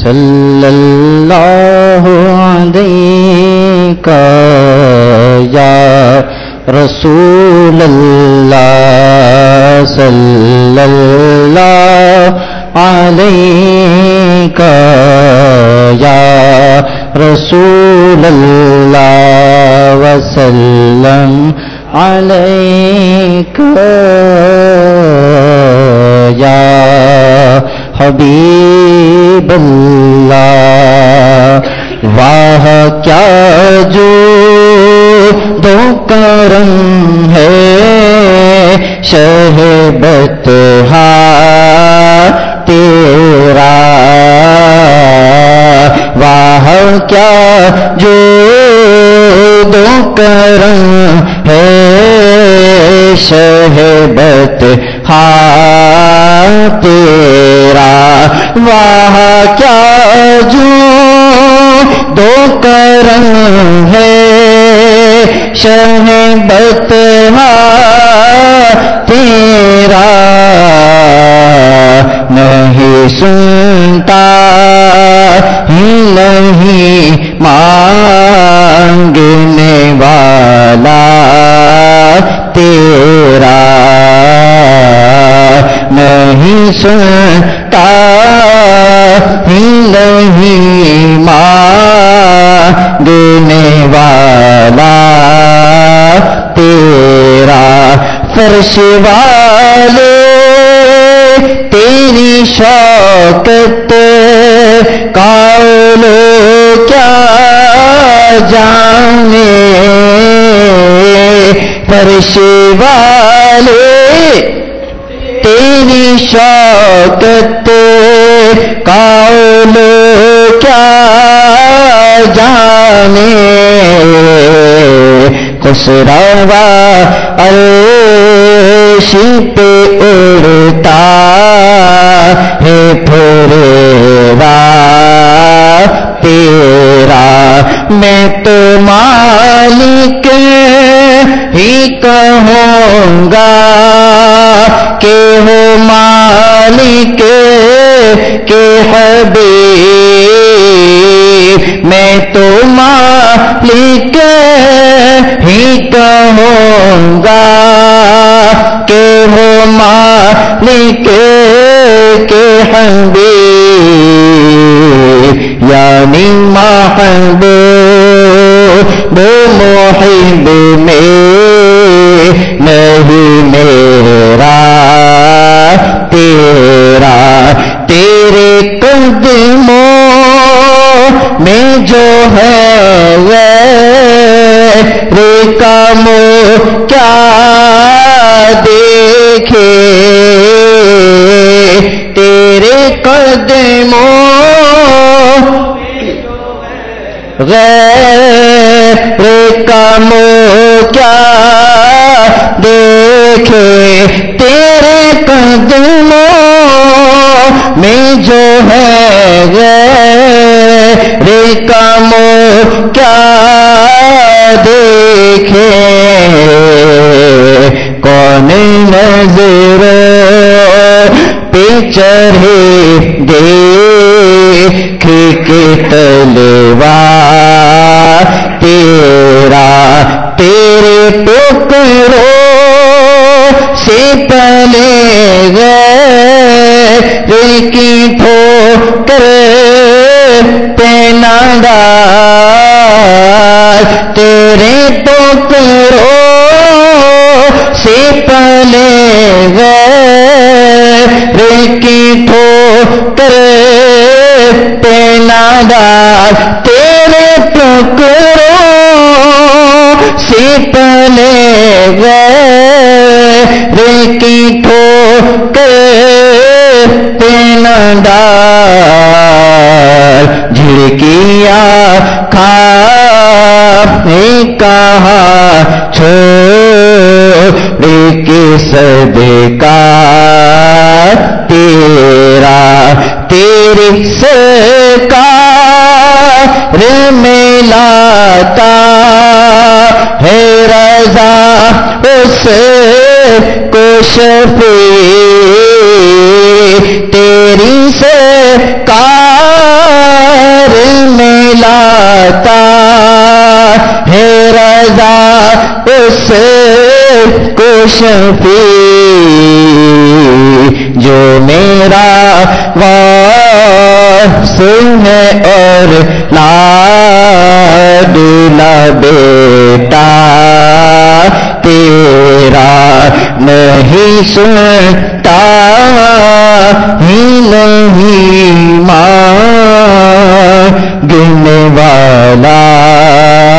صلی اللہ علیہ یا رسول اللہ صلی اللہ علیہ یا رسول اللہ وسلم علیہ یا حبیب اللہ واہ کیا جو دو کرم ہے شہبت تیرا واہ کیا جو دو کرم ہے شہبت تیرا واہ کیا جو دو کرم ہے شہبت تیرا نہیں سنتا ہی نہیں مانگنے والا تیرا نہیں سنتا ہی نہیں مانگنے والا تیرا فرش والے تیری شوکت قول کیا جانے فرش والے تیری شوکت قول کیا جانے خسروا عرش پہ اڑتا ہے پھریرا تیرا میں تو مالک ہی کہوں گا کہ ہو مالک کے حبیب میں تو مالک ہی کہوں گا کہ ہو مالک کے حبیب یعنی محبوب محب میں نہیں میرا تیرا تیرے قدموں میں جو ہے غیر کام کیا دیکھے تیرے قدموں غیر کام کیا دیکھے تیرے قدموں میں جو ہے غیر کام کیا دیکھے کون نظر پہ چڑھے دیکھ کے تلوار تیرا تیرے ٹکڑوں سے پلے گئے کی ٹھوکر پہ نہ ڈال تیرے ٹکڑوں سے پلے گئے کی ٹھوکر پہ نہ ڈال تیرے ٹکڑوں سے پلے گئے کی ٹھوکر پہ نہ ڈال جھڑکیاں کھا کہا چھوڑ کے صدقہ تیرا تیری سرکار میں لاتا ہے رضا اس کو شفیع تیری سرکار لاتا ہے رضا اس کو شفیع جو میرا واصل ہے اور لاڈلا بیٹا تیرا نہیں سنتا ہی نہیں مانگنے والا